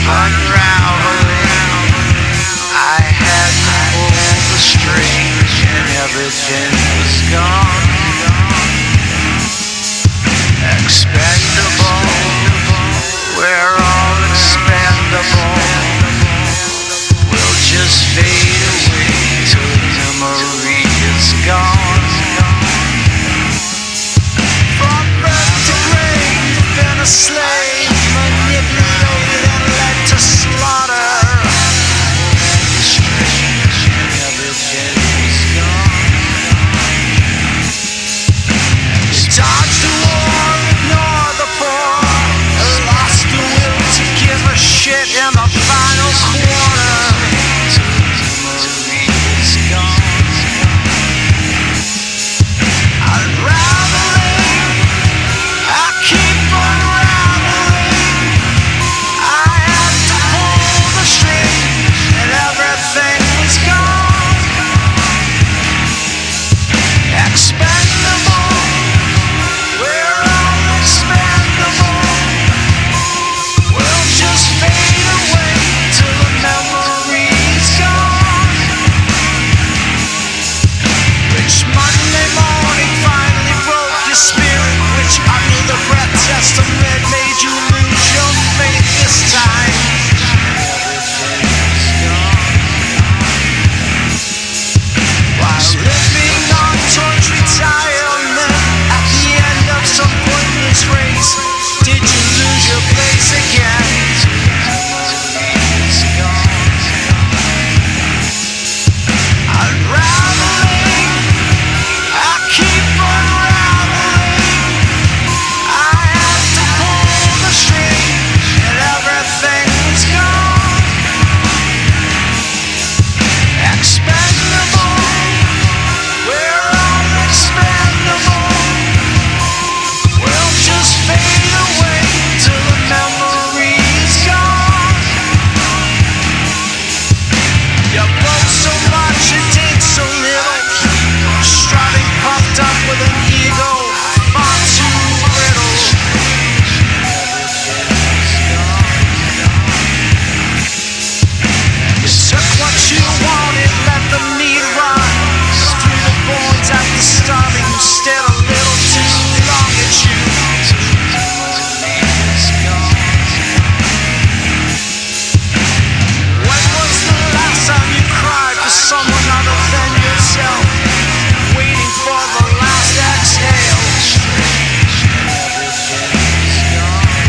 unraveling. I had to pull the string and everything was gone. Expendable, we're all expendable. We'll just fade away till the memory is gone. From birth to grave, been a slave, manipulated and led to slaughter. Everything is gone. You dodged the war, ignore the poor, lost the will to give a shit in the final quarter. Memory is gone. Unraveling, I keep unraveling. I had to pull the string and everything was gone. Expendable, we're all expendable. We'll just fade away till the memory is gone. Which Monday morning finally broke your spirit? Which under the breath testament made you lose your faith this time? Everything is gone. While living on torch retirement at the end of some pointless race, did you lose your place again? Memory is gone. Unraveling, I keep unraveling. I had to pull the string and everything was gone. Expendable, we're all expendable. We'll just fade away till the memory is gone. You broke so much, you did so little. Strutting puffed up with an ego far too brittle. Everything is gone. You took what you wanted, let the meat rise through the bones at the stomach. You stared a little too long at you. Memory is gone. When was the last time you cried for someone other than yourself? Waiting for the last exhale. Everything is gone.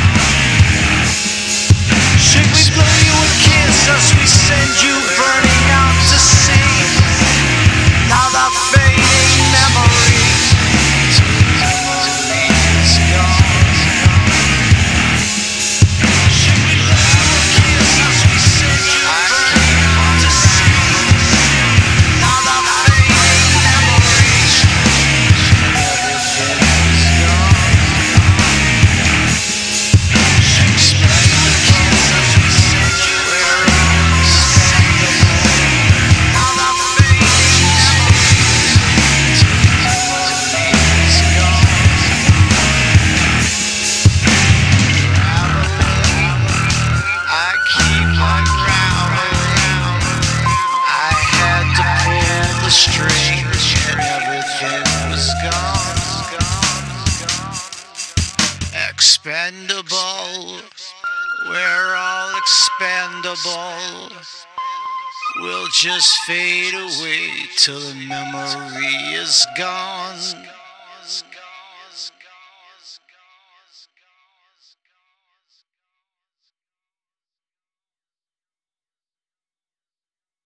Should we blow you a kiss as we send you burning out to sea? Now that fading memory. Memory is gone. Should we blow you a kiss as we send you burning out to sea? Now that fading memory. Everything is gone. Should we blow you a kiss as we send you burning out to sea? Now that fading memory. Memory is gone. I keep unraveling. I had to pull the string and everything was gone. Expendable, we're all expendable. We'll just fade away till the memory is gone.